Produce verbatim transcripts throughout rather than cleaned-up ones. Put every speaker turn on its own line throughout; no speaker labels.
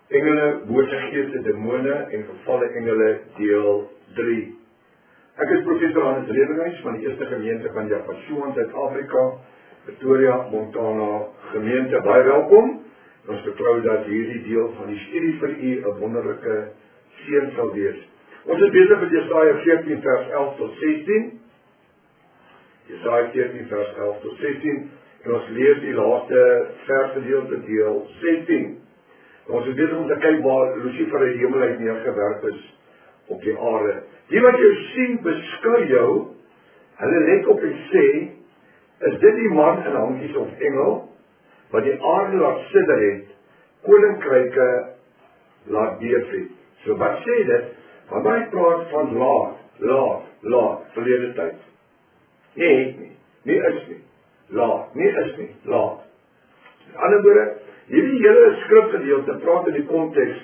Engele, bose geeste, demone en gevalle engele, deel drie. Ek is professor Hannes Redenhuis van die Eerste Gemeente van Japasua in Suid-Afrika, Pretoria, Montana gemeente. Baie welkom. Ons vertrou dat hierdie deel van die studie vir u 'n wonderlike seën sal wees. Ons is besig met Jesaja veertien vers elf tot sestien. Jesaja veertien vers elf tot sestien. En ons lees die laaste versgedeelte deel sestien. Ons is besig om te kyk waar Lucifer uit die hemel uit neergewerp is op die aarde. Die wat jou sien, beskou jou, hulle let op en sê, is dit die man in hankies of engel, wat die aarde laat sidder het, koninkryke laat beef het. So wat sê dit? Want hy praat van laat, laat, laat, verlede tyd. Nee, het nie, nie is nie, laat, nie is nie, laat. In ander woorde, hierdie hele skrifgedeelte praat in die konteks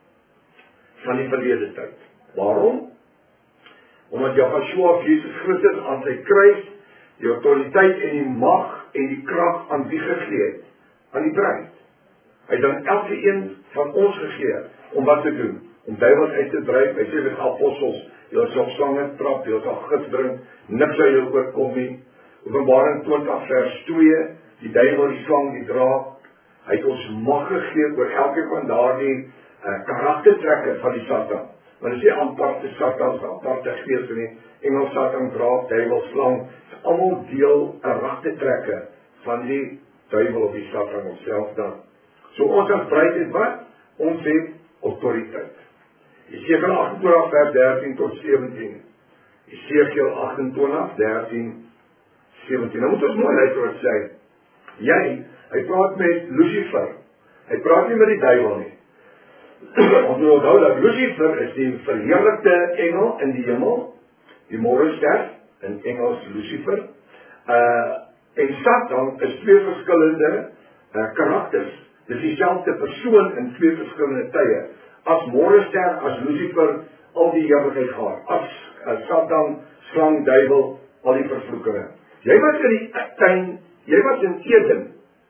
van die verlede tyd. Waarom? Omdat Japasua Jesus Christus aan sy kruis die autoriteit en die mag en die krag aan wie gegee het? Aan die bruid. Hy het dan elke een van ons gegee om wat te doen? Om duiwels uit te dryf. Hy sê met apostels, julle sal slange trap, julle sal gif drink, niks sal julle oorkom nie. Openbaring twintig vers twee, die duiwel, die slang, die draak, hy het ons mag gegee oor elke van daardie uh, karaktertrekke van die Satan. Want dit is nie aparte Satans, aparte geeste nie. Engel, Satan, draak, duiwel, slang, is almal deel karaktertrekke van die duiwel of die Satan onsself dan. So ons as bruid het wat? Ons het autoriteit. Jesaja agtentwintig vers dertien tot sewentien. Jesaja agtentwintig, dertien, sewentien. Nou moet ons mooi luister wat sê. Jy, hy praat met Lucifer. Hy praat nie met die duiwel nie. Ons moet onthou dat Lucifer is die verheerlikte engel in die hemel, die morgenster, in Engels Lucifer. Uh, en Satan is twee verskillende uh, karakters. Dis dieselfde persoon in twee verskillende tye. As morgenster, as Lucifer, al die heerlikheid gehad. As uh, Satan, slang, duiwel, al die vervloekinge. Jy was in die tuin, jy was in Eden.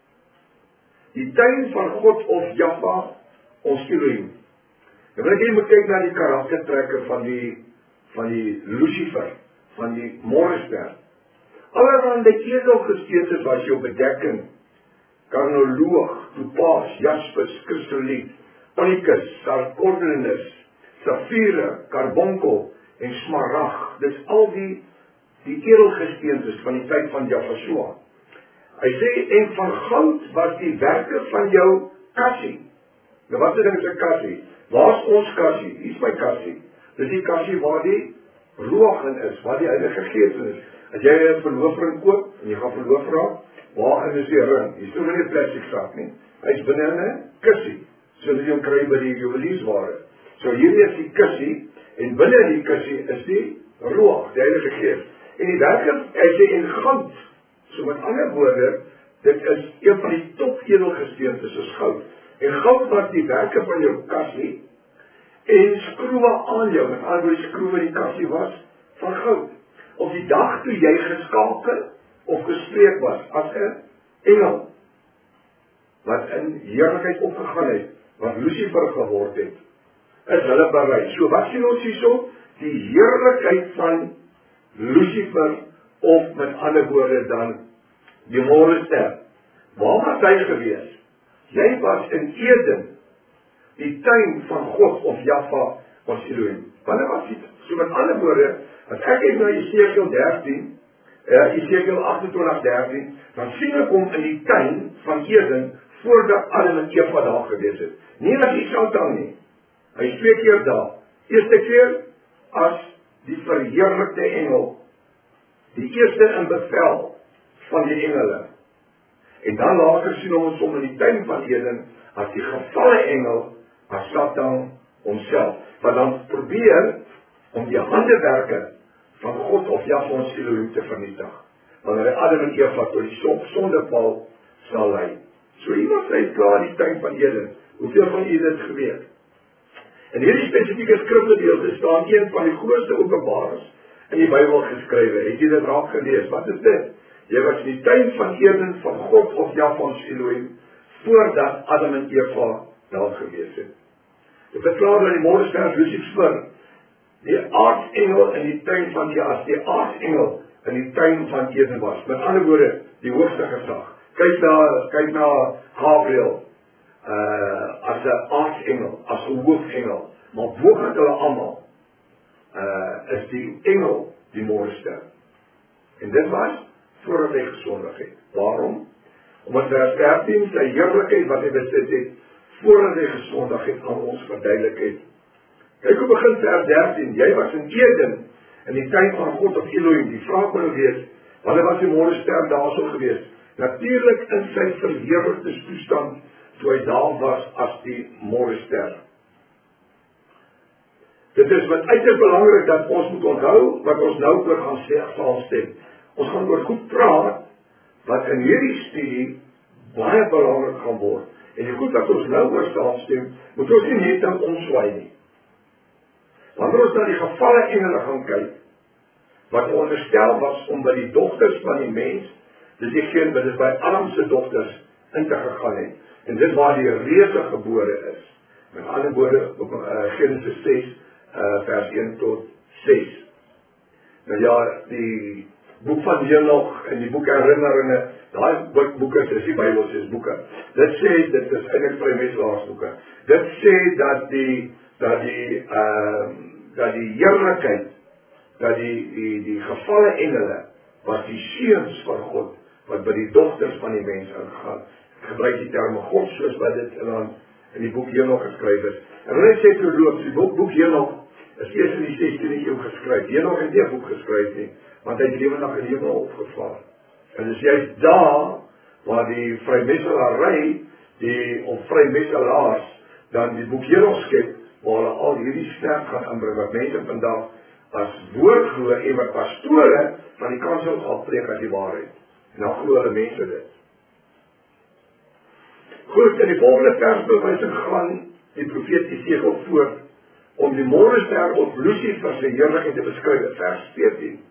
Die tuin van God of Jahwe, ons Elohim. En wil ek jy moet kyk na die karaktertrekke van die, van die Lucifer, van die morgenster. Allerhande edelgesteentes was jou bedekking. Karnoloog, topaas, jaspis, kristoliet, onykus, sarkordelis, safiere, karbonkel en smarag. Dis al die, die edelgesteentes van die tyd van Japasua. Hy sê, en van goud was die werke van jou kassie. Nou wat is dit is 'n kassie? Waar is ons kassie? Hier is my kassie. Dis die kassie waar die roog in is, waar die Heilige Gees in is. As jy 'n verloofring koop, en jy gaan verloof raak, waarin is die ring? Jy stoor nie 'n plastic sak nie. Hy is binne in 'n kussie, soos jy hom kry by die juweliersware. So hierdie is die kussie, en binne die kussie is die roog, die Heilige Gees. En die werke, hy sê, en goud. So met ander woorde, dit is een van die top edelgesteentes soos goud. En goud was die werke van jou kassie, en skroewe aan jou, met ander woorde skroewe die kassie was, van goud. Op die dag toe jy geskakel, of gespreek was, as 'n engel, wat in heerlikheid opgegaan het, wat Lucifer geword het, is hulle bereid. So wat sien ons hierso? Die heerlikheid van Lucifer, of met ander woorde dan, die morgenster. Waar was hy gewees? Jy was in Eden, die tuin van God of Jahwe ons Elohim. Wanneer was dit? So met ander woorde, as ek kyk na Jesaja dertien, uh, Jesaja agtentwintig dertien, dan sien ek hom in die tuin van Eden, voordat Adam en Eva daar gewees het. Nie as die Satan nie. Hy is twee keer daar. Eerste keer as die verheerlikte engel, die eerste in bevel van die engele. En dan later sien ons hom in die tuin van Eden as die gevalle engel, as Satan homself, wat dan probeer om die handewerke van God of Jahwe ons Elohim te vernietig. Wanneer hy Adam en Eva tot die sondeval sal lei. So iemand sê klaar die tuin van Eden. Hoeveel van u dit geweet? In hierdie spesifieke skrifgedeelte staan een van die grootste openbarings in die Bybel geskrywe. Het jy dit raak gelees? Wat is dit? Jy was in die tuin van Eden van God of Jahwe ons Elohim, voordat Adam en Eva daar gewees het. Dit verklaar dat die morgenster Lucifer, die aartsengel in die tuin van die as die aartsengel in die tuin van Eden was. Met ander woorde, die hoogste gesag. Kyk na, kyk na Gabriel, uh, as 'n aartsengel, as 'n hoofengel, maar boven hulle almal, uh, is die engel die morgenster. En dit was voordat hy gesondig het. Waarom? Omdat vers dertien sy heerlikheid wat hy besit het, voordat hy gesondig het, aan ons verduidelik het. Kyk hoe begin vers dertien, jy was in Eden, in die tuin van God of Elohim, die vraag moet wees, wanneer was die morgenster daar so gewees? Natuurlijk in sy verheerlikte toestand, toe hy daar was as die morgenster. Dit is wat uiters belangrik dat ons moet onthou, wat ons nou oor gaan saamstem. Ons gaan oor goed praat, wat in hierdie studie baie belangrik gaan word. En die goed wat ons nou oor saamstem, moet ons nie net aan omswaai nie. Wanneer ons na die gevalle engele gaan kyk, wat onderstel was om by die dogters van die mens, dis diegene wat is by Adam se dogters in te gegaan het. En dit waar die reuse gebore is. Met ander woorde, op uh, Genesis ses, uh, vers een tot ses. Nou ja, die boek van Henoch en die boek Herinneringe, daai boeke is die Bybelse boeke. Dit sê, dit is eintlik vrymetselaarsboeke. Dit sê dat die, dat die, uh, dat die heerlikheid, dat die, die, die gevalle engele, was die seuns van God, wat by die dogters van die mens ingaan. Gebruik die terme God, soos wat dit in, in die boek Henoch geskryf is. En hulle sê teoloog, die boek, boek Henoch is eers in die sestiende eeu geskryf. Henoch het nie 'n boek geskryf nie, want hy het lewendig in die hemel opgevaar. En dis juist daar, waar die vrymetselarij, die of vrymetselaars, dan die boek Henoch skep, waar hulle al hierdie sterk gaan inbring, wat mense vandag as woordgloe en wat pastore van die kansel afpreek as die waarheid. En dan glo hulle mense dit. Goed, in die volgende versbewijsing gaan die profeet Esegiel voort om die morgenster of Lucifer se heerlikheid te beskryf, vers veertien.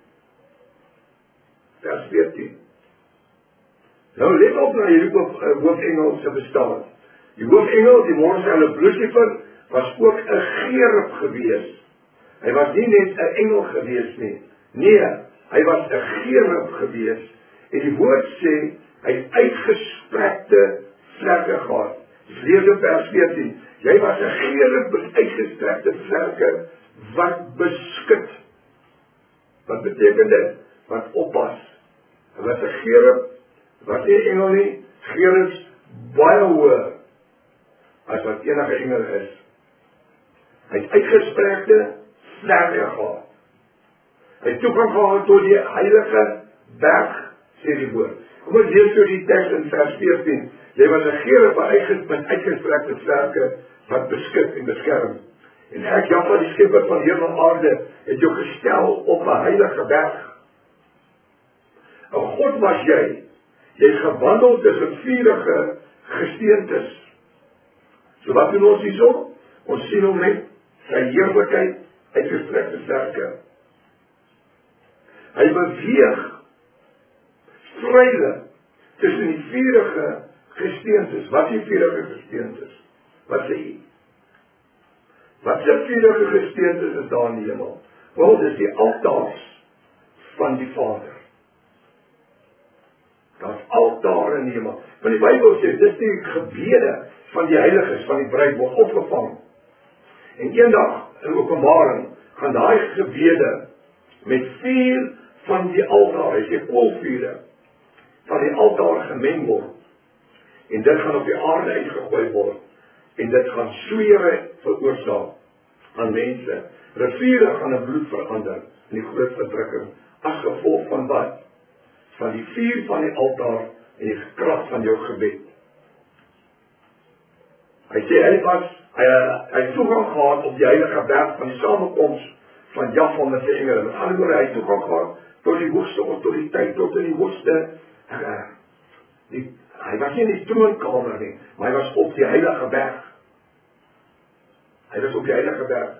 Vers veertien. Nou let op na hierdie hoofengel se bestaan. Die hoofengel, die morgenster of Lucifer, was ook 'n gerub gewees. Hy was nie net 'n engel gewees nie. Nee, hy was 'n gerub gewees. En die woord sê, hy het uitgestrekte vlerke gehad. Lees in vers veertien. Jy was 'n gerub met uitgestrekte vlerke wat beskut. Wat beteken dit? Wat oppas. Hy was 'n gerub, was nie engel nie. Gerubs baie hoër as wat enige engel is. Hy het uitgestrekte vlerke gehad. Hy het toegang gehad tot die heilige berg, sê die woord. Kom ons lees so die tekst in vers veertien. Jy was 'n gerub met uitgestrekte vlerke wat beskut en beskerm. En ek, Jahwe, die skepper van hemel en aarde, het jou gestel op 'n heilige berg. 'n God was jy. Jy het gewandel tussen vurige gesteentes. So wat doen ons hierso? Ons sien hom net sy heerlikheid uitgestrekte vlerke. Hy beweeg vrylik tussen die vurige gesteentes. Wat is die vurige gesteentes? Wat sê hy? Wat se vurige gesteentes is daar in die hemel? Wel, dis die altaars van die Vader. Daar's altare in die hemel. Want die Bybel sê, dis die gebede van die heiliges, van die bruid word opgevang. En eendag, in Openbaring, gaan daai gebede met vuur van die altaar, hy sê koolvure, van die altaar gemeng word. En dit gaan op die aarde uitgegooi word. En dit gaan swere veroorsaak aan mense. Riviere gaan in bloed verander in die groot verdrukking. As gevolg van wat? Van die vuur van die altaar en die krag van jou gebed. Hy sê hy was, hy, hy het toegang gehad op die heilige berg van die samekoms van Jahwe met sy engele. Met ander woorde, hy het toegang gehad tot die hoogste autoriteit, tot in die hoogste, uh, die, hy was nie in die troonkamer nie, maar hy was op die heilige berg. Hy was op die heilige berg.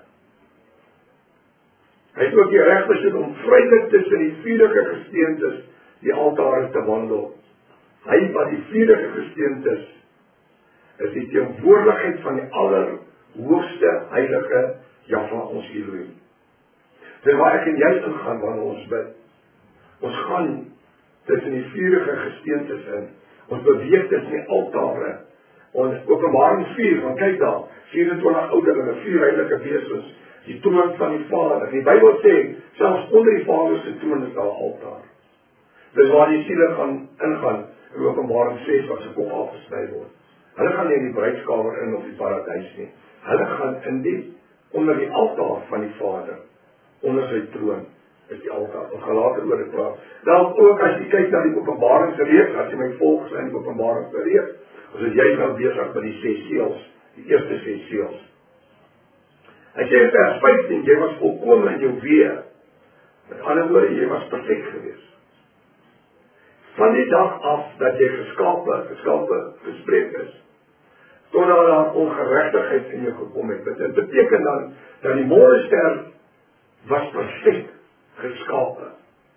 Hy het ook die reg besit om vrylik tussen die vurige gesteentes die altare te wandel. Hy wat die vurige gesteentes is die teenwoordigheid van die allerhoogste heilige Jahwe ons Elohim. Dit waar ek en jy ingaan wanneer ons bid. Ons gaan tussen die vurige gesteentes in. Ons beweeg tussen die altare. Ons Openbaring vier, want kyk daar, vierentwintig ouderlinge, vier heilige wesens, die troon van die Vader. Die Bybel sê, selfs onder die Vader se troon is daar 'n altaar. Dis waar die siele gaan ingaan, in Openbaring ses, wat se kop afgesny word. Hulle gaan nie in die bruidskamer in of die paradys nie. Hulle gaan in die, onder die altaar van die Vader, onder sy troon, is die altaar. Ons gaan later oor dit praat. Dan ook as jy kyk na die Openbaringsreeks, as jy my volg in die Openbaringsreeks, ons is juist nou besig met die ses seels, die eerste ses seels. Hy sê in vers vyftien, jy was volkome in jou weë. Met ander woorde, jy was perfek geweest. Van die dag af dat jy geskape, geskape gespreek is, totdat daar ongeregtigheid in jou gekom het. Dit beteken dan, dat die môrester was perfek geskape.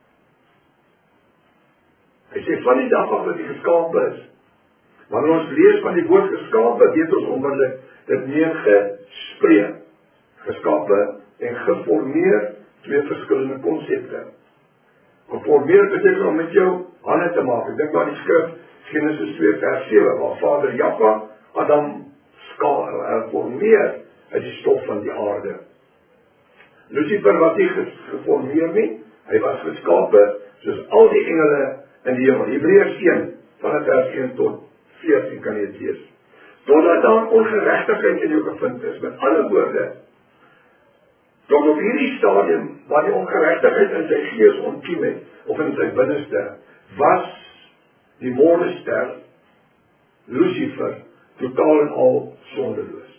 Hy sê, van die dag af dat jy geskape is, wanneer ons lees van die woord geskape, weet ons onmiddellik, dit meen gespreek, geskape en geformeer, twee verskillende konsepte. Geformeer beteken om met jou hande te maak. Ek dink aan die skrif, Genesis twee vers sewe, waar Vader Jahwe Adam ska, formeer uit die stof van die aarde. Lucifer was nie geformeer nie, hy was geskape, soos al die engele in die hemel. Hebreërs een, van vers een tot veertien kan jy het lees. Totdat daar ongeregtigheid in jou gevind is, met alle woorde, tot op hierdie stadium, waar die ongeregtigheid in sy gees ontkiem het, of in sy binneste, was die môrester, Lucifer, totaal en al sondeloos.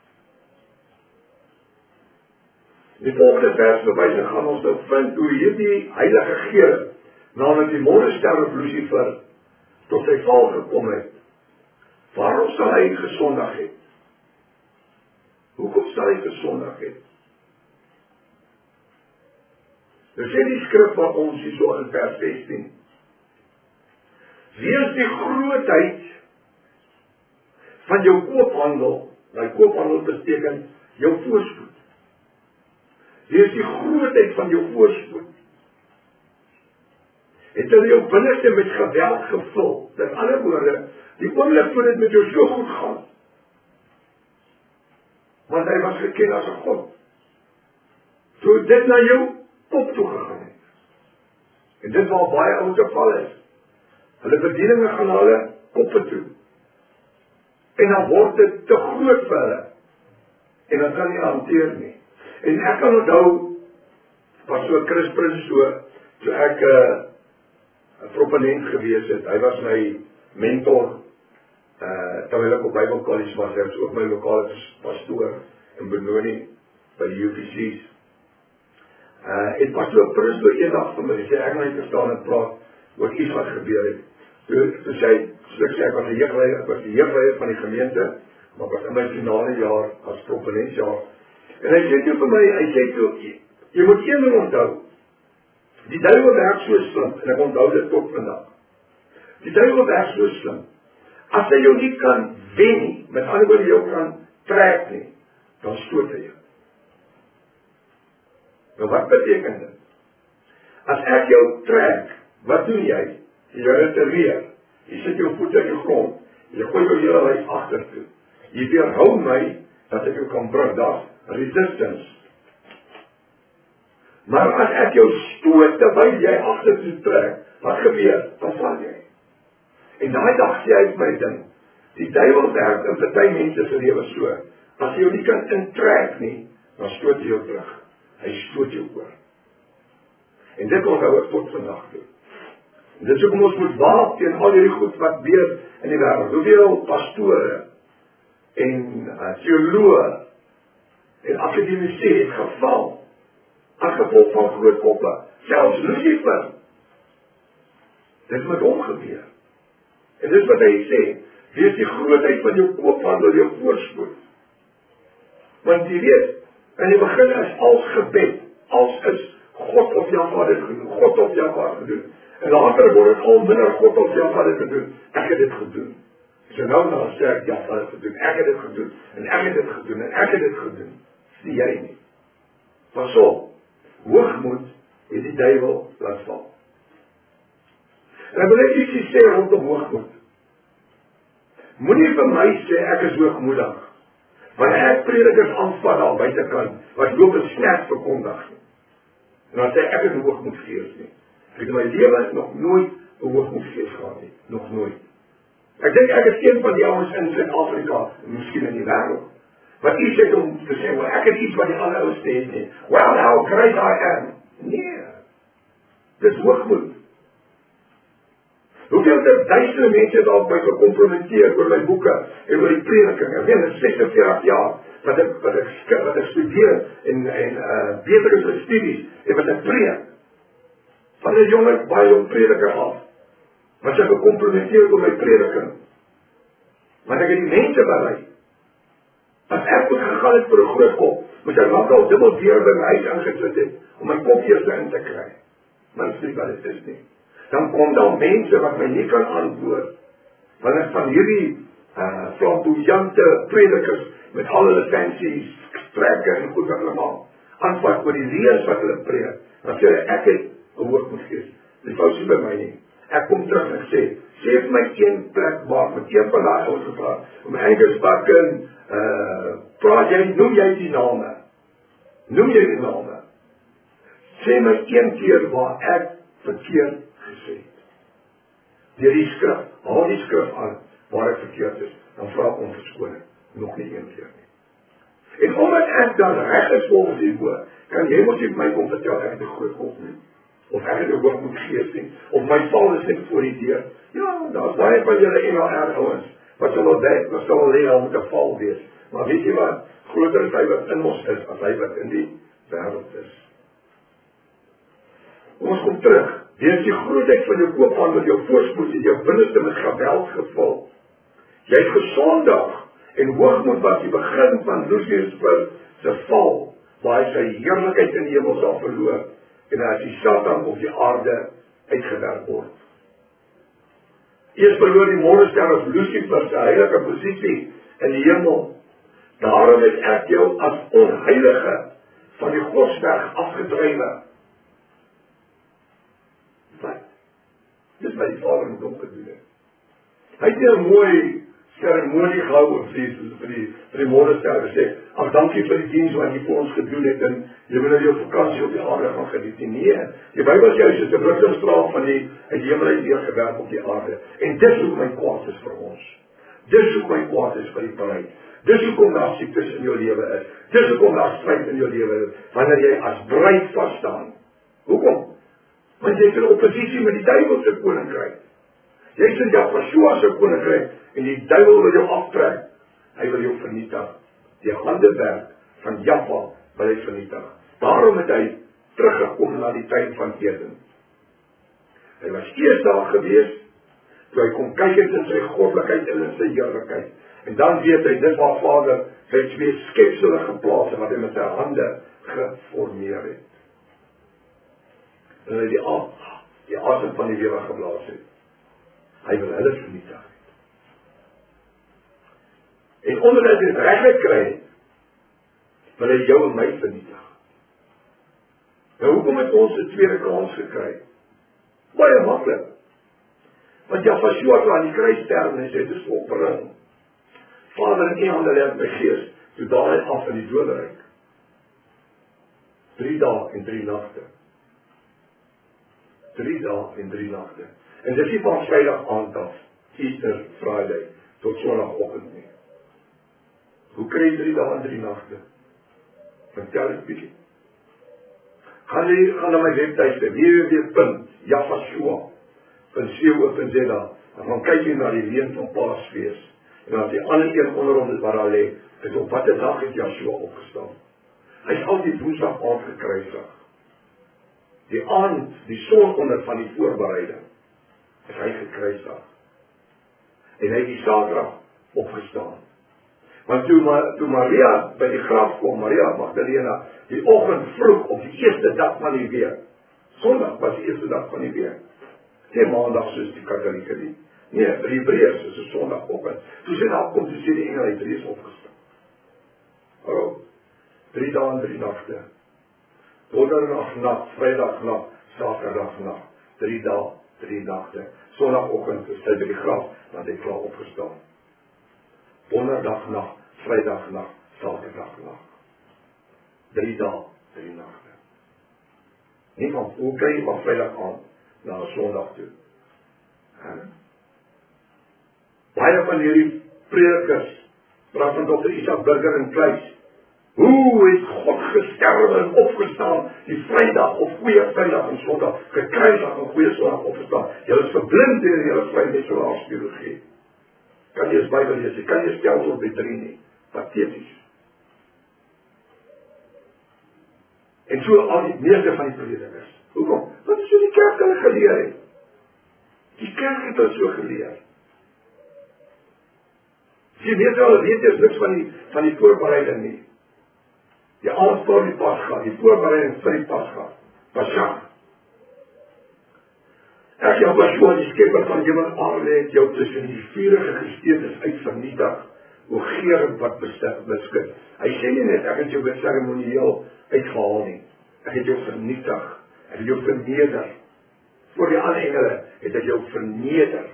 Die volgende vers verwysing gaan ons nou vind hoe hierdie heilige gees, naamlik die môrester of Lucifer, tot sy val gekom het. Waarom sal hy gesondig het? Hoekom sal hy gesondig het? Dus sê die skrif van ons hier so in vers sestien. Wees die grootheid van jou koophandel, nou koophandel beteken jou voorspoed. Wees die grootheid van jou voorspoed. Het hulle jou binneste met geweld gevul, met ander woorde, die oomblik toe dit met jou so goed gaan, want hy was geken as 'n God, toe dit na jou kop toe gegaan het. En dit waar baie ouens geval is. Hulle bedieninge gaan na hulle koppe toe. En dan word dit te groot vir hulle. En dan kan nie hanteer nie. En ek kan onthou, was so Chris Prins so, toe ek 'n uh, proponent gewees het. Hy was my mentor, uh, terwyl ek op Bible College was, hy was ook my lokale pastoor in Benoni, by die U P C's. Uh, en pastoor Prins door eendag van my, sê ek nou te staan en praat, oor iets wat gebeur het. Toe, toe sê, soos ek sê, ek was die jeugdleier, ek was die jeugdleier van die gemeente, maar ek was in my finale jaar, as proponentsjaar. En hy sê toe vir my, hy sê toe, jy moet een ding onthou, die duiwel werk so slim, en ek onthou dit tot vandag. Die duiwel werk so slim, as hy jou nie kan wen nie, met ander woorde jou kan trek nie, dan stoot hy jou. Nou wat beteken dit? As ek jou trek, wat doen jy? Jy retireer, jy sit jou voet in die grond, jy gooi jou hele lyf agtertoe. Jy weerhou my, dat ek jou kan bring, daar's resistance. Maar as ek jou stoot, terwyl jy agtertoe trek, wat gebeur? Dan val jy. En daai dag sê hy my ding, die duiwel werk in party mense se lewe so, as jy jou nie kan intrek nie, dan stoot jy jou terug. Hy stoot jou oor. En dit onthou ek tot vandag toe. En dit is hoekom ons moet waak teen al hierdie goed wat weer in die wêreld. Hoeveel pastore en uh, teoloë en akademici het geval as gevolg van groot koppe. Selfs Lucifer. Dit moet omgebeur. En dit is wat hy sê, wees die grootheid van jou koophandel, jou voorspoed. Want jy weet, in die begin is als gebed, als is God of Jahwe dit gedoen, God of Jahwe gedoen. En later word het al minder God of Jahwe dit gedoen. Ek het dit gedoen. So nou dan sê ek, ja, wat het gedoen, ek het dit gedoen, en ek het dit gedoen, en ek het dit gedoen. Sê jy nie. Pas op, hoogmoed het die duiwel laat val. En ek wil net ietsie sê rondom hoogmoed. Moenie vir my sê ek is hoogmoedig. Wanneer ek predikers aanvat daar buitekant, wat loop en snert verkondig. En dan sê ek is 'n hoogmoedgees nie. Ek het in my lewe nog nooit 'n hoogmoedgees gehad nie. Nog nooit. Ek dink ek is een van die ouens in Suid-Afrika, miskien in die wêreld, wat iets het om te sê, well, ek het iets wat die ander ouens het nie. Well, how great I am. Nee. Dis hoogmoed. Hoeveel dit duisende mense daar by gekompromitteer oor my boeke en oor die prediking. Ek weet, dit is sesenveertig jaar wat ek, wat ek, wat ek studeer en, en uh, beter is my studies en wat ek preek. Van die jonge, baie jong prediker af. Was ek gekompromitteer oor my prediking. Want ek het die mense bereik. As ek moet gegaan het vir 'n groot kop, moet ek lang al dubbel deur by my huis aangesit het, om my kop eers in te kry. Maar dit is nie wat dit is nie. Dan kom daar mense wat my nie kan antwoord. Want ek van hierdie uh, flamboyante predikers met al hulle fancy strekke en goed wat hulle maak, antwoord oor die lees wat hulle preek. Dan sê ek het 'n hoogmoedgees. Dit was nie by my nie. Ek kom terug en sê, sê vir my een plek waar met een van daai ouens gevra, om Angus Bakken, uh, praat jy, noem jy die name? Noem jy die name? Sê my een keer waar ek verkeerd gesê het. Deur die skrif, haal die skrif aan, waar ek verkeerd is, dan vra ek om verskoning. Nog nie een keer nie. En omdat ek dan reg is volgens die woord, kan jy mos nie vir my kom vertel, ek het 'n groot kop nie. Of ek het 'n hoogmoedgees nie, of my val is net voor die deur. Ja, daar is baie van julle N L R ouens, wat sal wel dink, wat sal wel lê al met 'n val wees. Maar weet jy wat, groter is hy wat in ons is, as hy wat in die wêreld is. Ons kom terug, wees die grootheid van jou koophandel, jou voorspoed en jou binneste met geweld gevul. Jy het gesondig, en hoogmoed was die begin van Lucifer se val, waar hy sy heerlikheid in die hemel sal verloor, en as die Satan op die aarde uitgewerk word. Eers verloor die morgenster of Lucifer sy heilige posisie in die hemel. Daarom het ek jou as onheilige van die Godsberg afgedrywe. Wat? Dis wat die Vader met hom gedoen het. Hy het 'n mooi seremonie gehou op die, vir die, vir die morgenster gesê, ag dankie vir die diens wat jy vir ons gedoen het, en jy wil nou jou vakansie op die aarde gaan geniet. Nee, die Bybel sê hy is 'n rigtingstraal van die uit die hemel uit neergewerp op die aarde. En dis hoe my kwaad is vir ons. Dis hoe my kwaad is vir die parys. Dis hoekom daar siektes in jou lewe is. Dis hoekom daar stryd in jou lewe is, wanneer jy as bruid vas staan. Hoekom? Want jy is in oppositie met die duiwel se koninkryk. Jy is in Jahshua se koninkryk, en die duiwel wil jou aftrek. Hy wil jou vernietig. Die handewerk van Jahwa wil hy vernietig. Daarom het hy teruggekom na die tuin van Eden. Hy was eers daar gewees, toe hy kom kyk het in sy goddelikheid en in sy heerlikheid. En dan weet hy, dit waar Vader sy twee skepsele geplaas het, wat hy met sy hande geformeer het. En hy die asem, die asem van die lewe geblaas het. Hy wil hulle vernietig. En omdat hy dit reg gekry, wil hy jou en my vernietig. Nou hoekom het ons 'n tweede kans gekry? Baie maklik. Want Jahshua het aan die kruis sterf en hy sê, dis volbring. Vader, in U hande lê ek my gees, toe daal hy af in die doderyk. Drie dae en drie nagte. Drie dae en drie nagte. En dis nie van Vrydag aand af, Easter Friday, tot Sondagoggend nie. Hoe kry jy drie dae en drie nagte? Vertel ek bietjie. Gaan jy, gaan na my webtuiste, w w w punt jahshua punt co punt z a, en dan kyk jy na die leen van Paasfees, en dan die ander een onder hom waar daar lê, is op watter dag het Jahshua opgestaan. Hy is al die woensdag aand gekruisig. Die aand, die son onder van die voorbereiding, is hy gekruisig. En hy het die Saterdag opgestaan. Want toe, toe Maria by die graf kom, Maria Magdalena, die oggend vroeg op die eerste dag van die week, Sondag was die eerste dag van die week, nie maandag soos die katholieke nie, Nee, vir die Hebreërs is 'n Sondagoggend. Toe sê daar kom te sê die engele het reeds opgestaan. Hallo, drie dae en drie nagte. Donderdag nag, Vrydag nag, Saterdag nag. Drie dae, drie nagte. Sondagoggend is hy by die graf, want hy klaar opgestaan. Donderdag nag, Vrydag nag, Saterdag nag. Drie dae, drie nagte. Nie van, hoe kan jy van Vrydag aan na 'n Sondag toe? He? Baie van hierdie predikers praat van dokter Isak Burger en Kluis. Hoe het God gesterwe en opgestaan die Vrydag of goeie Vrydag en Sondag, gekruisig en goeie Sondag opgestaan? Julle is verblind deur julle vrymetelaars teologie. Kan jy eens Bybel lees, jy kan jy stelsel op die drie nie. Patheties. En so al die meeste van die predikers. Hoekom? Wat is so die kerk hulle geleer het? Die kerk het hulle so geleer. Jy weet wel, weet jy is niks van die, van die voorbereiding nie. Die alles voor die Pasga, die voorbereiding vir die Pasga. Pascha. Ek jou Pascha, die skepper van hemel en aarde het jou tussen die vurige gesteentes uit vernietig, o geurend wat beskik. Hy sê nie net, ek het jou met seremonieel uitgehaal nie. Ek het jou vernietig. Ek het jou verneder. Voor die ander engele het ek jou verneder.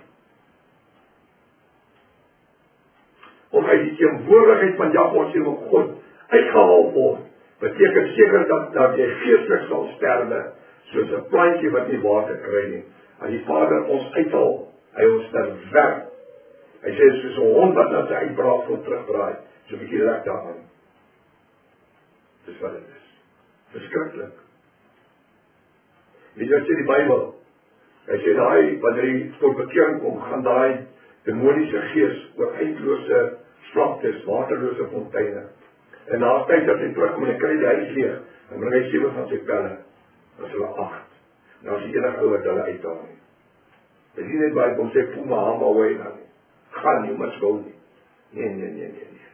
Om uit die teenwoordigheid van Jahwe se God uitgehaal word, beteken seker dat, dat jy geestelik sal sterwe, soos 'n plantjie wat nie water kry nie. As die Vader ons uithaal, hy ons verwerp. Hy sê soos 'n hond wat na sy uitbraak wil terugdraai, so 'n bietjie lek daaraan. Dis wat dit is. Verskriklik. Weet jy wat sê die Bybel? Hy sê daai, wanneer hy tot bekering kom, gaan daai demoniese gees oor eindelose vlaktes, waterlose fonteine. En na tyd dat hy terugkom en hy kry die huis leeg, dan bring hy sewe van sy pelle, dan is hulle acht. En dan is die enige ou wat hulle uithaal nie. Dit is nie net waar hy kom sê, voel my hamba away dan nie. Gaan nie, maar skou nie. Nee, nee, nee, nee, nee.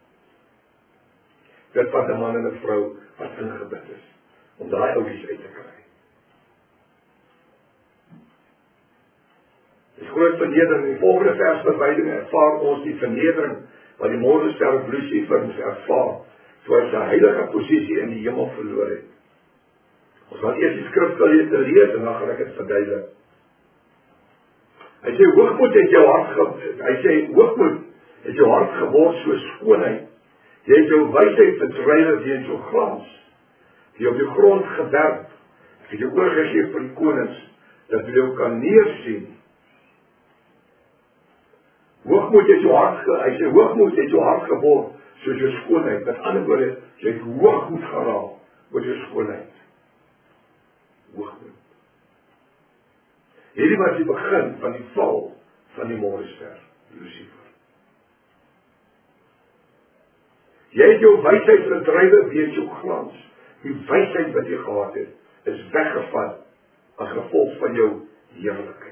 Dit van 'n man en 'n vrou wat ingebid is, om daai oudies uit te kry. Die groot vernedering, in die volgende vers verwyding ervaar ons die vernedering wat die Morgenster Lucifer moes ervaar, toe hy sy heilige posisie in die hemel verloor het. Ons gaan eers die skrif te lees en dan gaan ek dit verduidelik. Hy sê, hoogmoed het jou hart ge, hy sê, hoogmoed het jou hart geword soos skoonheid. Jy het jou wysheid verdrywe weens jou glans. Jy op die grond gewerp, ek het jou oorgegee vir die konings, dat jy jou kan neersien. Hoogmoed het jou hart ge, hy sê, hoogmoed het jou hart geword, soos jou skoonheid. Met ander woorde, jy het hoogmoed geraak, oor jou skoonheid. Hoogmoed. Hierdie was die begin van die val van die Morgenster, Lucifer. Jy het jou wysheid verdrywe weens jou glans. Die wysheid wat jy gehad het, is weggevat as gevolg van jou heerlikheid.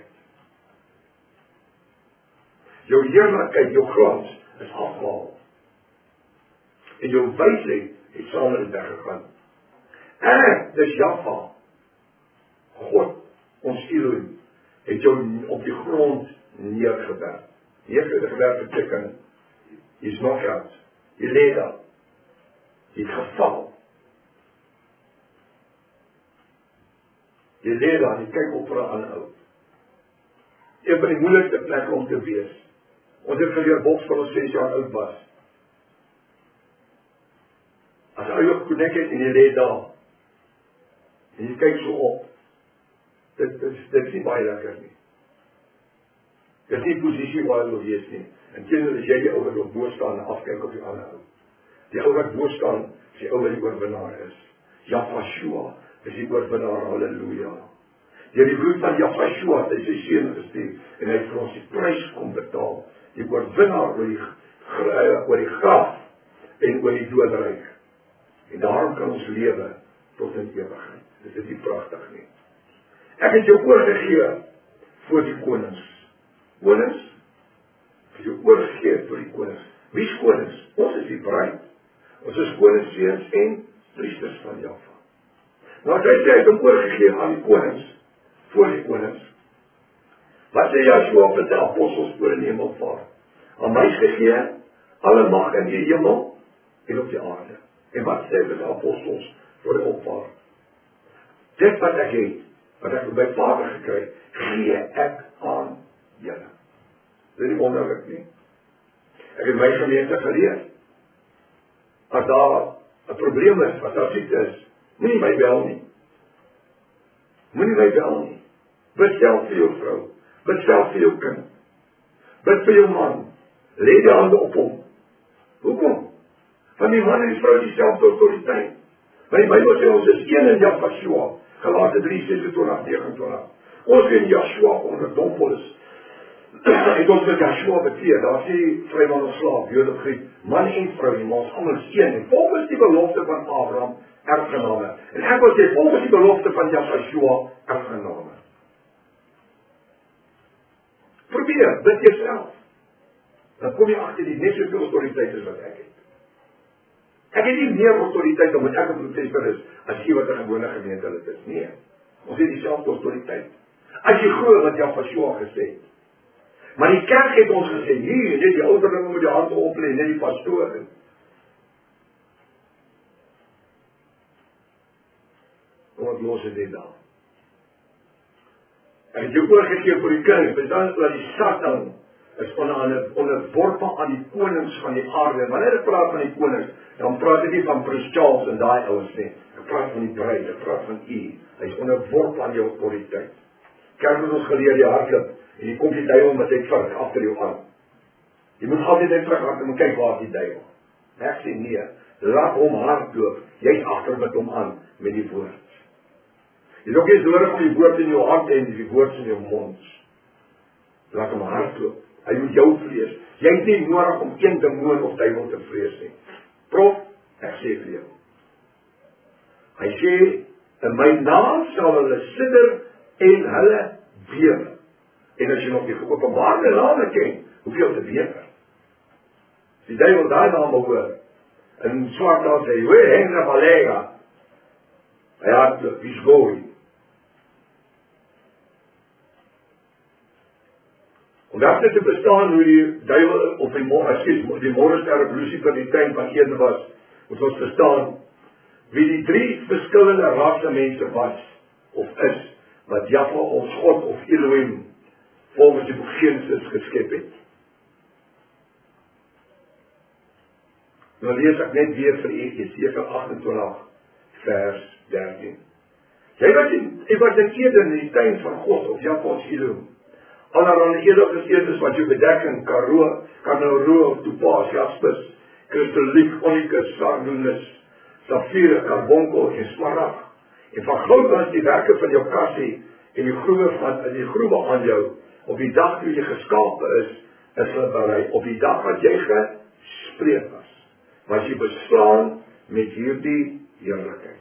Jou heerlikheid, jou glans, is afgehaal. En jou wysheid het saam met dit weggegaan. En, dis Jahwe, God, ons Elohim, het jou op die grond neergewerp. Neergewerp beteken, jy is nog uit, jy lê daar, jy het geval. Jy lê daar, jy kyk op vir 'n ander ou. Een van die moeilikste plekke om te wees. Ons het geleer boks van ons ses jaar oud was. As jy jou konek het en jy lê daar, en jy kyk so op, dit, dit, dit is nie baie lekker nie. Dit is nie posisie waar jy wil wees nie. En teenoor as jy die ou wat op bo staan en afkyk op die ander ou. Die ou wat bo staan, is die ou wat die oorwinnaar is. Jahwe is die oorwinnaar, halleluja. Deur die bloed van Jahwe het hy sy seun gestuur, en hy het vir ons die prys kom betaal. Die oorwinnaar oor die, oor die graf, en oor die doodryk. En daarom kan ons lewe tot in ewigheid. Dit is nie pragtig nie. Ek het jou oorgegee voor die konings. Konings? Ek het jou oorgegee voor die konings. Wie is konings? Ons is die bruid. Ons is koningsseuns en priesters van Jahwe. Nou as hy sê, hy het hom oorgegee aan die konings, voor die konings, Wat sê Joshua vir sy apostels voor in die hemel vaar? Aan my is gegee, alle mag in die hemel en op die aarde. En wat sê vir die apostels voor die opvaar? Dit wat ek het, wat ek by Vader gekry, gee ek aan julle. Dit is nie wonderlik nie. Ek het my gemeente geleer. As daar 'n probleem is, as daar siekte is, moenie my bel nie. Moenie my bel nie. Bid self vir jou vrou. Bid self vir jou kind. Bid vir jou man. Lê die hande op hom. Hoekom? Want die man en die vrou dieselfde autoriteit. Want die Bybel sê ons is een in Joshua. Galate drie ses twintig negenentwintig. Ons in Joshua onderdompel is. Het ons met Joshua bekeer. Daar sê vryman of slaaf, Jood of Griek, man en vrou, die ons almal is een. En volgens die belofte van Abraham, erfgename. En ek wil sê, volgens die belofte van Joshua, erfgename. Probeer, bid jouself. Dan kom jy agter die net soveel autoriteit is wat ek het. Ek het nie meer autoriteit omdat ek 'n professor is, as jy wat 'n gewone gemeentelid is. Nee, ons het dieselfde autoriteit. As jy glo wat Joshua gesê het. Maar die kerk het ons gesê, nee, net die ouderlinge moet die hande oplê, net die pastoor. Wat los het dit dan? Ek het jou oorgegee vir die kind, bedank dat die Satan is onder, onderworpe aan die konings van die aarde. Wanneer ek praat van die konings, dan praat ek nie van Prins Charles en daai ouens nie. Ek praat van die bruid, ek praat van u. Hy is onderworpe aan jou autoriteit. Kerk het ons geleer die hardloop, en die kom die duiwel met sy vark agter jou aan. Jy moet altyd net terug en kyk waar is die duiwel. Ek sê nee, laat hom hardloop, jy's agter met hom aan, met die woord. Jy is ook eens nodig om die woord in jou hart en die woord in jou mond. Laat hom hardloop. Hy moet jou vrees. Jy het nie nodig om een demoon of duiwel te vrees nie. Prof, ek sê vir jou. Hy sê, in my naam sal hulle sidder en hulle bewe. En as jy nog die geopenbaarde name ken, hoef jy om te bewe. Die duiwel daai name hoor, in swart taal sê, we hengra balega. Hy hardloop, wie's gooi. Om dat te bestaan hoe die duiwel of die morgenskies, die morgensterre Lucifer die tuin van Eden was, moet ons verstaan wie die drie verskillende rasse mense was of is, wat Jahwe ons God of Elohim volgens die boek Genesis geskep het. Nou lees ek net weer vir u Jesaja agtentwintig vers dertien. Jy was in, jy was in Eden in die tuin van God of Jahwe ons Elohim. Allerhande edige steens wat jou bedekking, karoo, karnoroe, topaas, jaspis, kristaliek, onykus, sardonyx, safiere, karbonkel en smarag. En van goud was die werke van jou kassie en die groewe van die groewe aan jou. Op die dag toe jy geskape is, is hulle berei. Op die dag wat jy gespreek was, was jy beslaan met hierdie heerlikheid.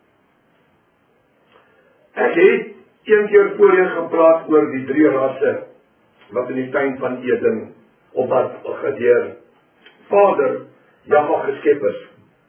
Ek het een keer voorheen gepraat oor die drie rasse wat in die tuin van Eden op wat gedeur Vader Jahwe geskep is.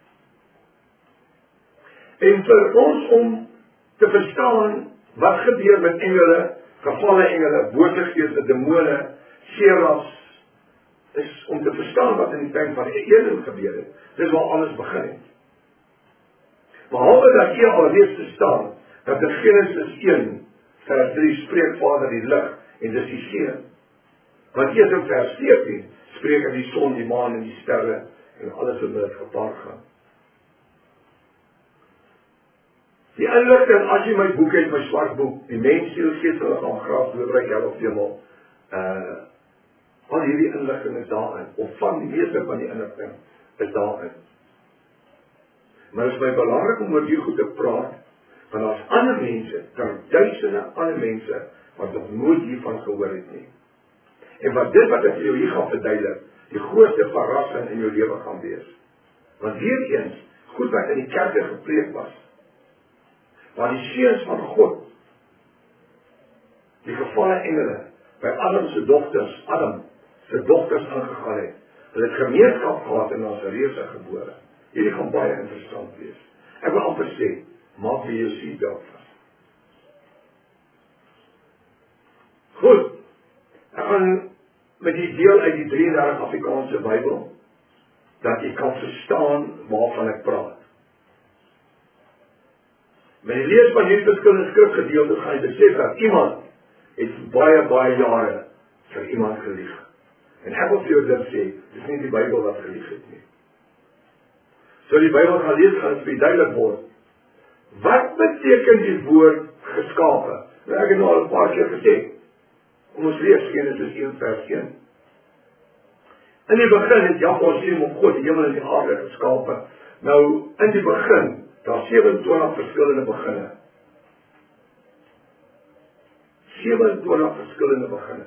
En vir ons om te verstaan wat gebeur met engele, gevalle engele, bose geeste, demone, serafs, is om te verstaan wat in die tuin van Eden gebeur het. Dis waar alles begin het. Behalwe dat jy alreeds verstaan dat in Genesis een vers drie spreek Vader die lig en dis die seun. Want eers in vers veertien spreek hy die son, die maan en die sterre en alles wat met gepaard gaan. Die inligting, as jy my boek het, my swart boek, die mens, siel, gees, liggaam, graf, doodryk, hel of hemel, uh, al hierdie inligting is daarin, of van die meeste van die inligting is daarin. Maar het is my belangrik om oor die goed te praat, want as ander mense, daar duisende ander mense, wat nog nooit hiervan gehoor het nie. En wat dit wat ek vir jou hier gaan verduidelik, die grootste verrassing in jou lewe gaan wees. Want weer eens, goed wat in die kerke gepreek was, waar die seuns van God, die gevalle engele, by Adam se dogters, Adam se dogters aangegaan het, hulle het gemeenskap gehad en as 'n reuse gebore. Hierdie gaan baie interessant wees. Ek wil amper sê, maak vir jou seatbelt vas. Goed, Ek gaan met die deel uit die drie en dertig Afrikaanse Bybel, dat jy kan verstaan waarvan ek praat. Met die lees van hierdie verskillende skrifgedeeltes gaan jy besef dat iemand het baie, baie jare vir iemand gelieg. En ek wil vir jou dit sê, dit is nie die Bybel wat gelieg het nie. So die Bybel gaan lees, gaan het vir duidelik word. Wat beteken die woord geskape? Nou, ek het nou al een paar keer gesê. Kom ons lees Genesis een vers een. In die begin het Jahwe ons om God die hemel en die aarde geskape. Nou, in die begin, daar sewenentwintig verskillende beginne. sewenentwintig verskillende beginne.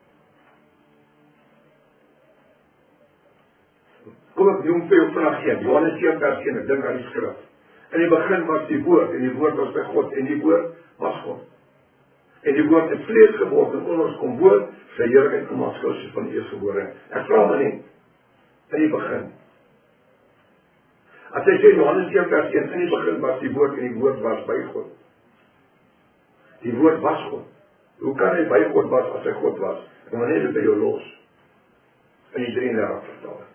Kom ek noem vir jou vanaf een, Johannes een vers een, ek dink aan die skrif. In die begin was die woord, en die woord was by God, en die woord was God. En die woord het vlees geword, en onder ons kom woord, sy heerlikheid kom as Christus van die eerstgebore. Ek vraag my net, in die begin. As hy sê, Johannes een vers een, in die begin was die woord, en die woord was by God. Die woord was God. Hoe kan hy by God was, as hy God was? En wanneer het by jou los? In die drie en dertig vertaling.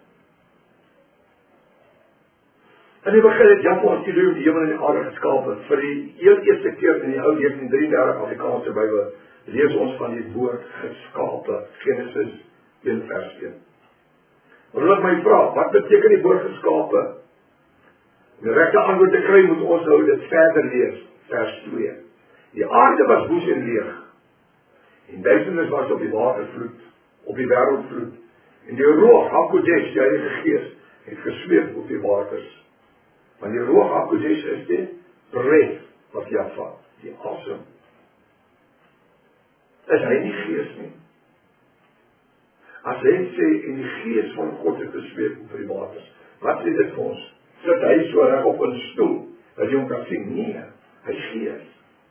In die begin het Jahwe ons die hemel en die aarde geskape. Vir die heel eerste keer in die ou negentien drieëndertig Afrikaanse Bybel lees ons van die woord geskape. Genesis een vers een. Maar laat my vra, wat beteken die woord geskape? Die regte antwoord te kry moet ons nou dit verder lees. Vers twee. Die aarde was woes en leeg. En duisternis was op die watervloed, op die wêreldvloed. En die Ruach HaKodesh, die Heilige Gees, het gesweep op die waters. Want die Ruach HaKodesh is die breef wat Jahwe, die asem. Is hy nie gees nie? As hy sê, en die gees van God het gesweep op die waters, wat sê dit vir ons? Sit hy so reg op 'n stoel, dat jy hom kan sien? Nee, hy gees.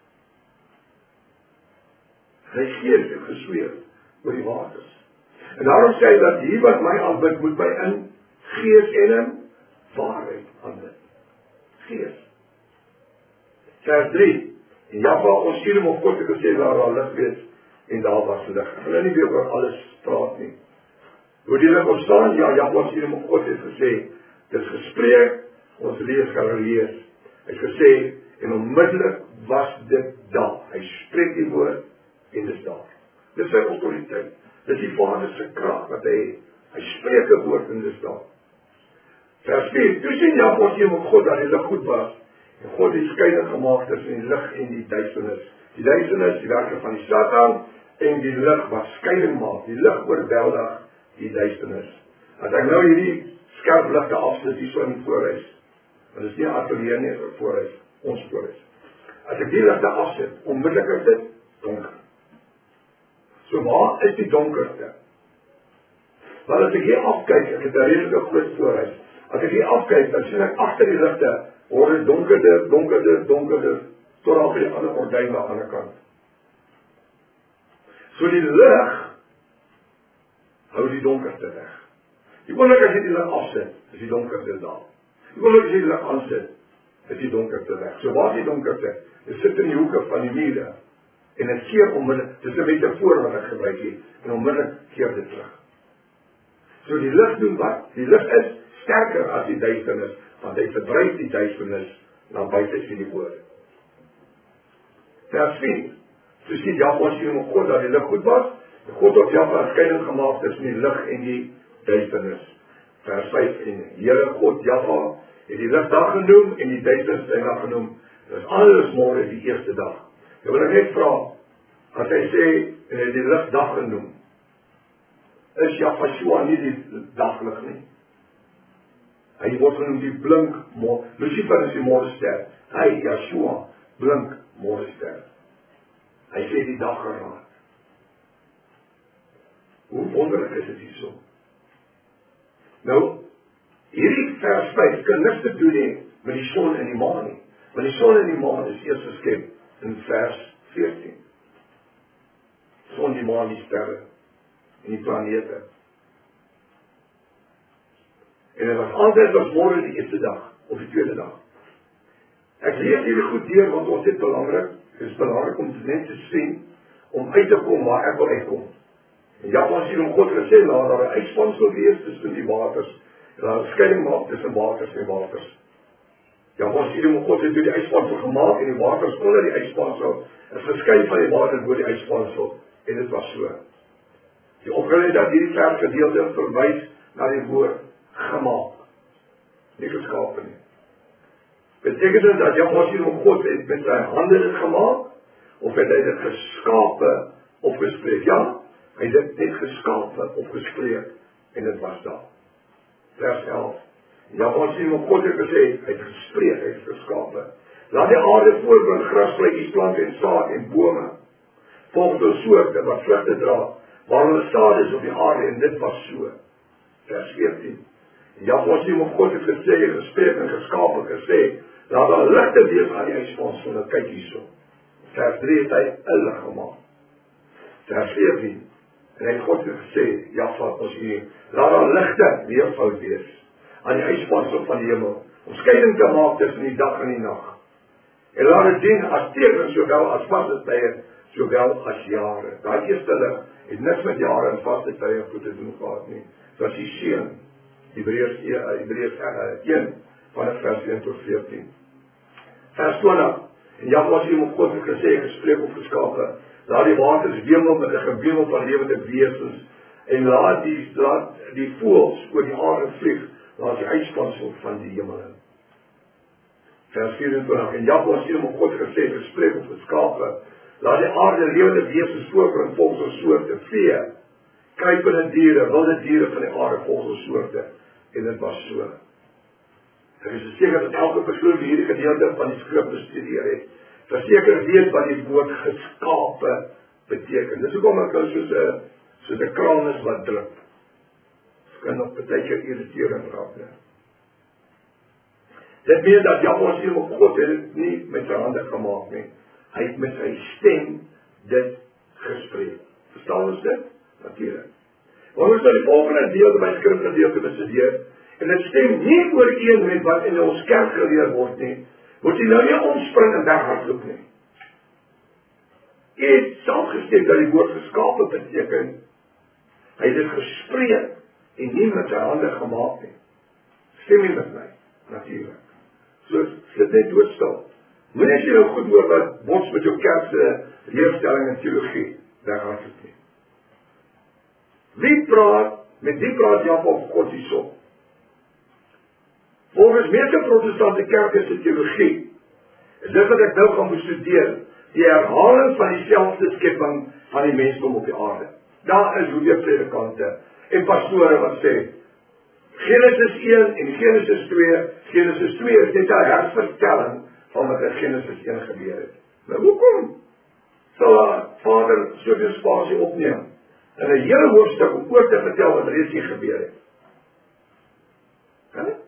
Hy gees het gesweep oor die waters. En daarom sê hy dat die wat my aanbid, moet my in gees en in waarheid aanbid. Gees. Vers drie. En Jahwe ons stuur hom op God het gesê, daar daar lig wees, en daar was lig. Ek wil nie weer oor alles praat nie. Hoe die lig ontstaan? Ja, Jahwe ons stuur hom op God het gesê, dit is gespreek, ons lees kan lees. Hy het gesê, en onmiddellik was dit daar. Hy spreek die woord, en dit is daar. Dit is sy autoriteit. Dit is die Vader se krag wat hy het. Hy spreek 'n woord en dit is daar. Vers vier, toe sien Jahwe ons hier met God dat die lig goed was, en God het skeiding gemaak tussen die lig en die duisternis. Die duisternis, die werke van die Satan, en die lig wat skeiding maak. Die lig oorweldig die duisternis. As ek nou hierdie skerp ligte afsit hier so in die voorhuis, want dit is nie 'n atelier nie, maar voorhuis, ons voorhuis. As ek die ligte afsit, onmiddellik is dit donker. So waar is die donkerte? Want as ek hier afkyk, ek het 'n redelike groot voorhuis. As ek hier afkyk, dan sien ek agter die ligte, word dit donkerder, donkerder, donkerder, tot op die ander gordyn aan die ander kant. So die lig hou die donkerte weg. Die oomblik as jy die lig afsit, is die donkerte daar. Die oomblik as jy die lig aansit, is die donkerte weg. So waar is die donkerte? Dit sit in die hoeke van die mure. En dit keer onmiddellik, dit is 'n metafoor wat ek gebruik hier, en onmiddellik keer dit terug. So die lig doen wat? Die lig is sterker as die duisternis, want hy verdryf die duisternis na buite sien die woord. Vers vier. So sien Jahwe ons hier met God dat die lig goed was, en God het Jahwe 'n skeiding gemaak tussen die lig en die duisternis. Vers vyf. En Here God Jahwe het die lig dag genoem en die duisternis sy nag genoem. Dit is alles môre die eerste dag. Ek wil net vra, as hy sê, en hy het die lig dag genoem, is Jahwe nie die daglig nie? Hy word genoem die blink môre. Lucifer is die môrester. Hy, Yeshua, blink môrester. Hy sê die dag geraak. Hoe wonderlik is dit hierso? Nou, hierdie vers vyf kan niks te doen hê met die son en die maan nie. Want die son en die maan is eers geskep in vers veertien. Son, die maan, die sterre en die planete. En dit was altyd was môre die eerste dag, of die tweede dag. Ek lees hierdie goed deur, want ons het belangrik, dit is belangrik om net te sien, om uit te kom waar ek wil uitkom. En Jakob sien om God gesê, laat daar 'n uitspansel wees tussen die waters, en daar 'n skeiding maak tussen waters en waters. Jakob sien om God het die uitspansel gemaak, en die waters onder die uitspansel is geskei van die water bo die uitspansel, en dit was so. Die opgeleid dat hierdie versgedeelte verwys na die woord gemaak, nie geskape nie. Beteken dit dat Jakob sien om God het met sy hande dit gemaak, of het hy dit geskape of gespreek? Ja, hy het dit net geskape of gespreek, en dit was daar. Vers elf. Jakob sien om God het gesê, hy het gespreek, hy het geskape. Laat die aarde voortbring, grasvlekkies, plante en saad en bome, volgens hul soorte wat vrugte dra, waar hulle saad is op die aarde, en dit was so. Vers veertien. Jakob sien om God het gesê, gespreek en geskape, gesê, laat daar ligte wees aan die uitspansel, nou kyk hierso. Vers drie het hy 'n lig gemaak. Vers veertien. En hy het God het gesê, Jakob, ons hier, laat daar ligte weervou wees aan die uitspansel van die hemel, om skeiding te maak tussen die dag en die nag. En laat dit dien as teken sowel as vaste tye, sowel as jare. Daai eerste lig het niks met jare en vaste tye goed te doen gehad nie. Dit was die seën. Hebreërs Hebreërs een vanaf vers een tot veertien. Vers twintig. En Jakob sien om God het gesê, gespreek of geskape, laat die waters wemel met 'n gewemel van lewende wesens, en laat die, laat die voëls oor die aarde vlieg, laat die uitspansel van die hemel in. Vers vyf-en-twintig. En Jakob sien om God gesê, gespreek of geskape, laat die aarde lewende wesens voorbring volgens ons soorte, vee, kruipende diere, wilde diere van die aarde volgens ons soorte, en dit was so. Ek is seker dat elke persoon die hierdie gedeelte van die skrif bestudeer het, verseker weet wat die woord geskape beteken. Dis hoekom ek nou soos 'n soos 'n kraan is wat drup. Dit kan nog baie keer irriterend raak. Ne? Dit meen dat Jakob sien op God het dit nie met sy hande gemaak nie. Hy het met sy stem dit gespreek. Verstaan ons dit? Natuurlik. Maar ons sal die volgende deel van my skrifgedeelte bestudeer, en dit stem nie ooreen met wat in ons kerk geleer word nie, moet jy nou nie omspring en weghardloop nie. Jy het self gestem dat die woord geskape beteken, hy het dit gespreek, en nie met sy hande gemaak nie. Stem nie met my, natuurlik. So, sit net doodstil. Moenie as jy nou goed hoor wat bots met jou kerkse leerstelling en teologie, weghardloop nie. Wie praat, met wie praat Jakob God hierso? Volgens meeste protestante kerke se teologie, is dit wat ek nou gaan bestudeer, die herhaling van die selfde skepping van die mensdom op die aarde. Daar is hoeveel predikante en pastore wat sê, Genesis een en Genesis twee, Genesis twee is net 'n hervertelling van wat in Genesis een gebeur het. Nou hoekom sal 'n vader soveel spasie opneem en 'n hele hoofstuk om oor te vertel wat reeds hier gebeur het? Huh?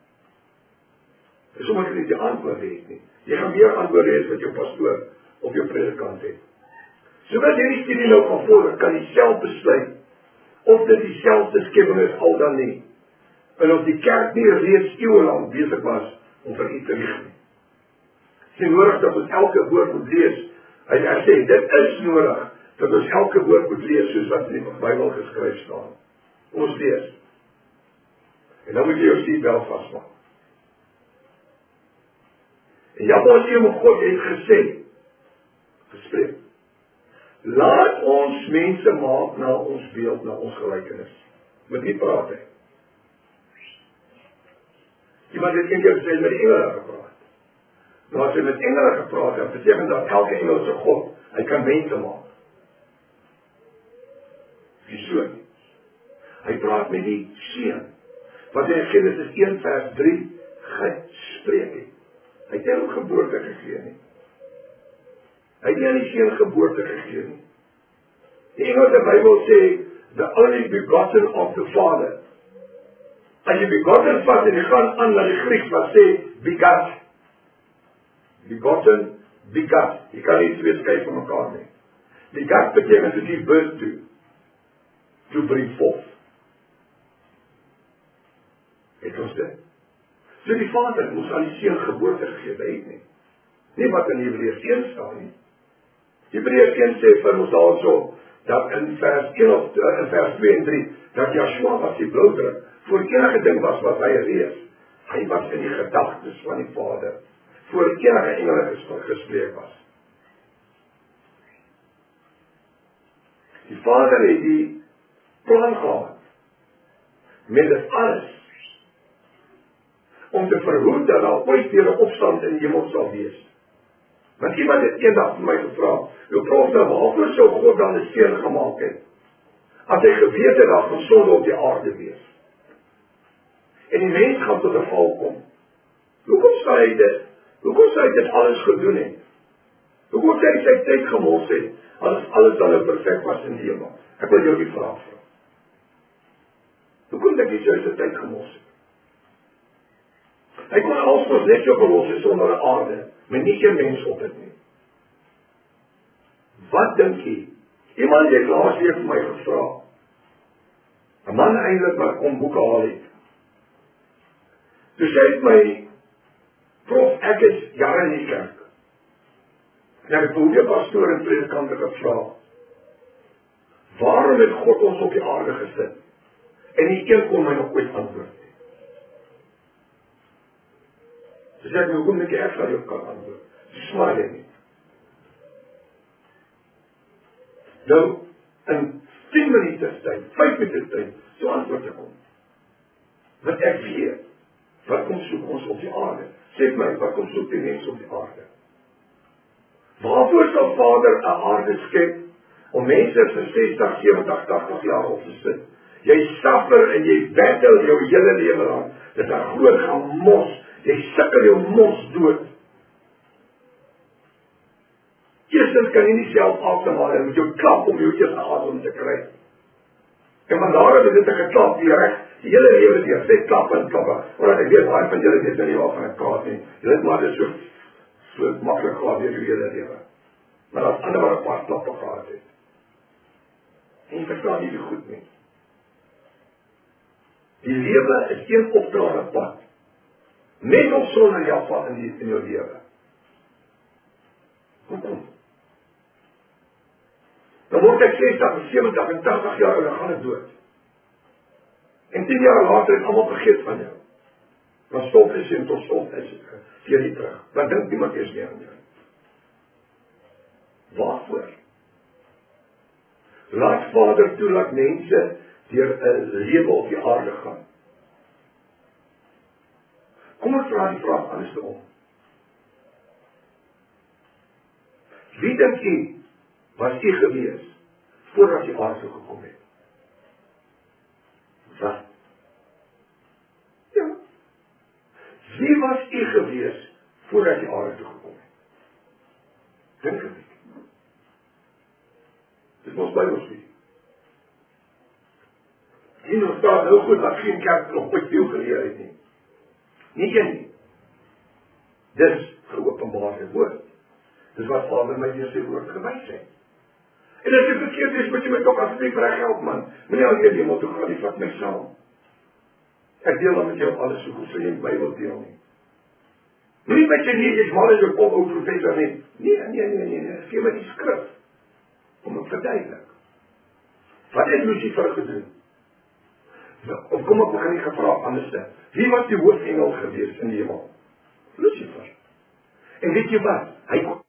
Dis omdat jy nie die antwoord het nie. Jy gaan meer antwoorde hê wat jou pastoor of jou predikant het. So wat hierdie studie nou gaan volg, kan jy self besluit of dit dieselfde skepping is al dan nie. En of die kerk nie reeds eeuwenlang besig was om vir iets te lieg nie. Dit is nodig dat ons elke woord moet lees. Hy sê, dit is nodig dat ons elke woord moet lees soos wat in die Bybel geskryf staan. Ons lees. En dan moet jy jou seatbelt vasmaak. En Jakob sê om God het gesê, gespreek, laat ons mense maak na ons beeld, na ons gelykenis. Met wie praat hy? Iemand het een keer gesê, met die engele gepraat. Nou as hy met engele gepraat het, beteken dat elke engelse God, hy kan mense maak. Die soon. Hy praat met die seun, wat hy in Genesis een vers drie gespreek het. Hy het hom geboorte gegee nie. Hy het nie aan die seun geboorte gegee nie. Die Engelse Bybel sê, the only begotten of the Father. As jy begotten vat en jy gaan aan na die Grieks wat sê, begat. Begotten, begat. Jy kan nie twee skei van mekaar nie. Begat beteken to give birth to. To bring forth. Het ons dit? So die Vader moes aan die seun geboorte gegee, weet nie. Nie wat in Hebreërs een staan nie. Hebreërs een sê vir ons also, dat in vers een of in vers twee en drie, dat Joshua was die blauwdruk, voor enige ding was wat hy lees. Hy was in die gedagtes van die Vader, voor enige engele gespreek was. Die Vader het die plan gehad, met dit alles, om te verhoed dat daar ooit weer 'n opstand in die hemel sal wees. Want iemand het eendag vir my gevra, "Jou prof, nou waarvoor sou God dan 'n steen gemaak het, as hy geweet het dat van sonde op die aarde wees? En die mens gaan tot 'n val kom. Hoekom sou hy dit? Hoekom sou hy dit alles gedoen het? Hoekom sou hy sy tyd gemors het, as alles dan nou perfek was in die hemel?" Ek wil jou die vraag vra. Hoekom dink jy sy sy tyd gemors het? Hy kon alsmos net so gelos het sonder 'n aarde, maar nie een mens op dit nie. Wat dink jy? Iemand het laas weer vir my gevra. 'n Man eintlik wat kom boeke haal het. Toe sê het my, "Prof, ek is jare in die kerk. En ek het hoeveel pastoor en predikante gevra, waarom het God ons op die aarde gesit? En die een kon my nog ooit antwoord. Sy sê, "Hoekom dink jy ek sal jou kan antwoord? Sy smaak jy nie." Nou, in tien minute tyd, vyf minute tyd, so antwoord ek hom. Want ek weet, wat kom soek ons op die aarde? Sê my, wat kom soek die mens op die aarde? Waarvoor sal Vader 'n aarde skep, om mense vir sestig, sewentig, tagtig jaar op te sit? Jy suffer en jy battle jou hele lewe lang. Dit is 'n groot gemos. Jy sukkel jou mos dood. Eerstens kan jy nie self asemhaal, jy moet jou klap om jou eerste asem te kry. En van daar af is dit 'n geklap die reg, die hele lewe deur, net klap en klap. Want ek weet baie van julle weet nie waarvan ek praat nie. Julle het maar dit so, so maklik gehad deur jou hele lewe. Maar as ander wat 'n paar klappe gehad het. En jy verstaan nie die goed nie. Die lewe is een opdraande pad. Net op sonder Jaffa in, die, in jou lewe. Hoekom? Dan word ek sestig, sewentig en tagtig jaar en dan gaan ek dood. En tien jaar later het almal vergeet van jou. Dan stop is en tot stop is het. Keer nie terug. Dan dink niemand eers meer aan jou. Waarvoor? Laat Vader toe dat mense deur 'n lewe op die aarde gaan. Kom ek vra die vraag anders te om. Wie dink jy was jy gewees voordat jy aarde gekom het? Wat? Ja. Wie was jy gewees voordat jy aarde gekom het? Dink ek. Dit was by ons nie. Hier ons daar heel goed dat geen kerk nog ooit veel geleer het nie. Nie een nie. Dis geopenbaarde woord. Dis wat Vader my deur sy woord gewys het. En as jy verkeerd is, moet jy my toch asseblief reg help, man. Moenie al hier hemel toe gaan, die vat my saam. Ek deel dan met jou alles, so goed sal jy my wil deel nie. Moenie met jy nie, jy is mal as jou pop ou professor nie. Nee, nee, nee, nee, nee, gee my die skrif. Om het verduidelik. Wat het Lucifer gedoen? Of kom ek begin die gevraag anders. Wie was die hoofengel geweest in die hemel? Lucifer. En weet jy wat? Hy kon